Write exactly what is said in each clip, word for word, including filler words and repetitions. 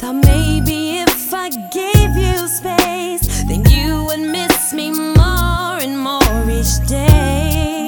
thought maybe if I gave you space, then you would miss me more and more each day.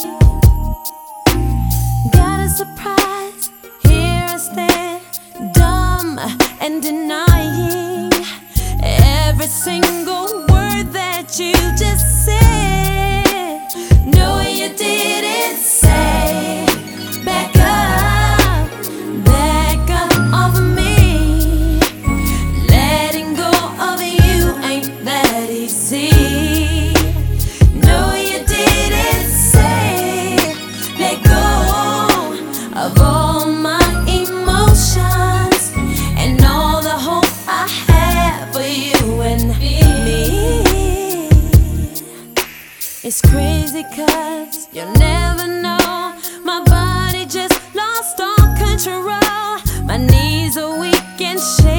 Got a surprise, here I stand, dumb and denying every single word that you just said. No, you didn't say. Back up, back up off of me. Letting go of you ain't that easy. No, you didn't say. Let go of all my emotions and all the hope I have for you and me. It's crazy cause you'll never know. My body just lost all control. My knees are weak and shaky.